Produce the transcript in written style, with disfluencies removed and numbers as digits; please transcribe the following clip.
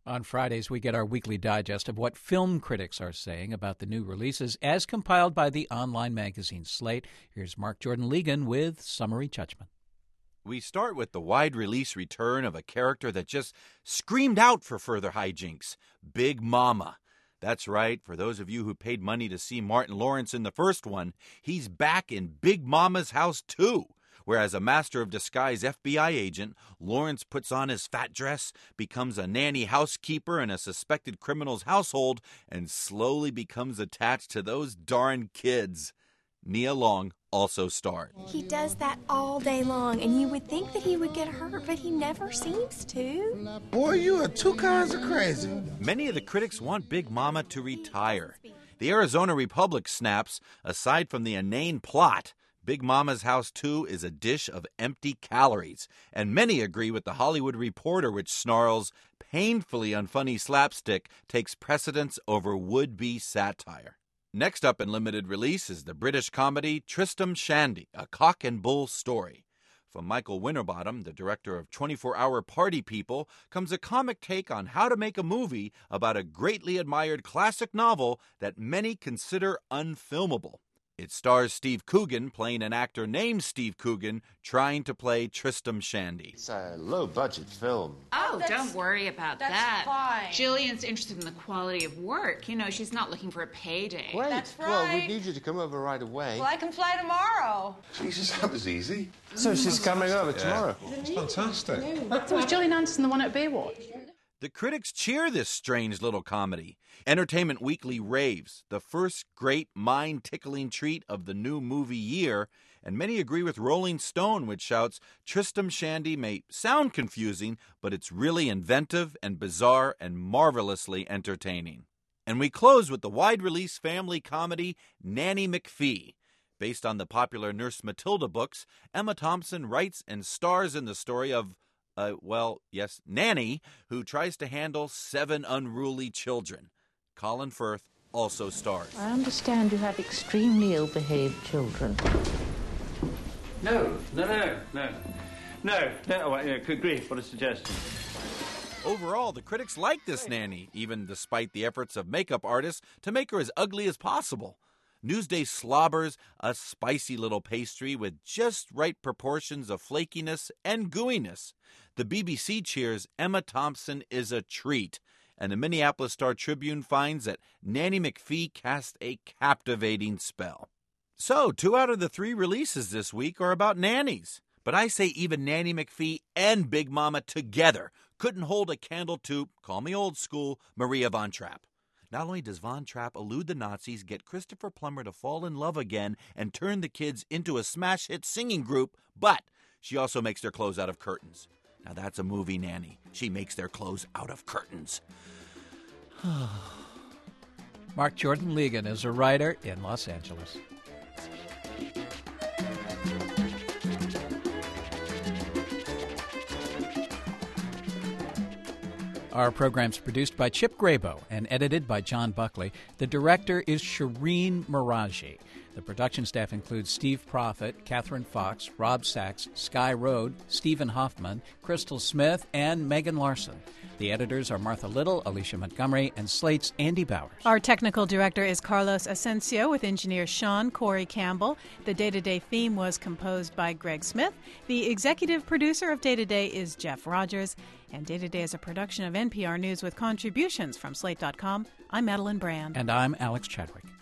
On Fridays, we get our weekly digest of what film critics are saying about the new releases as compiled by the online magazine Slate. Here's Mark Jordan Legan with summary judgment. We start with the wide release return of a character that just screamed out for further hijinks, Big Mama. That's right, for those of you who paid money to see Martin Lawrence in the first one, he's back in Big Mama's house too. Where as a master of disguise FBI agent, Lawrence puts on his fat dress, becomes a nanny housekeeper in a suspected criminal's household, and slowly becomes attached to those darn kids. Nia Long also starred. He does that all day long, and you would think that he would get hurt, but he never seems to. Boy, you are two kinds of crazy. Many of the critics want Big Mama to retire. The Arizona Republic snaps, aside from the inane plot, Big Mama's House 2 is a dish of empty calories, and many agree with the Hollywood Reporter, which snarls, painfully unfunny slapstick takes precedence over would-be satire. Next up in limited release is the British comedy Tristram Shandy, a cock and bull story. From Michael Winterbottom, the director of 24-Hour Party People, comes a comic take on how to make a movie about a greatly admired classic novel that many consider unfilmable. It stars Steve Coogan playing an actor named Steve Coogan trying to play Tristram Shandy. It's a low-budget film. Oh, don't worry about that. Fine. Jillian's interested in the quality of work. You know, she's not looking for a payday. Great. That's Well, we right. need you to come over right away. Well, I can fly tomorrow. Jesus, that was easy. So she's coming over tomorrow. It's fantastic. So was Gillian Anderson the one at Baywatch? The critics cheer this strange little comedy. Entertainment Weekly raves, the first great mind-tickling treat of the new movie year, and many agree with Rolling Stone, which shouts, Tristram Shandy may sound confusing, but it's really inventive and bizarre and marvelously entertaining. And we close with the wide-release family comedy Nanny McPhee. Based on the popular Nurse Matilda books, Emma Thompson writes and stars in the story of Nanny, who tries to handle 7 unruly children. Colin Firth also stars. I understand you have extremely ill-behaved children. No. Good grief, what a suggestion. Overall, the critics like this nanny, even despite the efforts of makeup artists to make her as ugly as possible. Newsday slobbers a spicy little pastry with just right proportions of flakiness and gooiness. The BBC cheers Emma Thompson is a treat, and the Minneapolis Star-Tribune finds that Nanny McPhee cast a captivating spell. So, 2 out of the 3 releases this week are about nannies. But I say even Nanny McPhee and Big Mama together couldn't hold a candle to, call me old school, Maria von Trapp. Not only does Von Trapp elude the Nazis, get Christopher Plummer to fall in love again, and turn the kids into a smash hit singing group, but she also makes their clothes out of curtains. Now that's a movie nanny. She makes their clothes out of curtains. Mark Jordan Legan is a writer in Los Angeles. Our program's produced by Chip Graybo and edited by John Buckley. The director is Shireen Meraji. The production staff includes Steve Proffitt, Catherine Fox, Rob Sachs, Sky Rode, Stephen Hoffman, Crystal Smith, and Megan Larson. The editors are Martha Little, Alicia Montgomery, and Slate's Andy Bowers. Our technical director is Carlos Asensio with engineer Sean Corey Campbell. The Day-to-Day theme was composed by Greg Smith. The executive producer of Day-to-Day is Jeff Rogers. And Day-to-Day is a production of NPR News with contributions from Slate.com. I'm Madeline Brand. And I'm Alex Chadwick.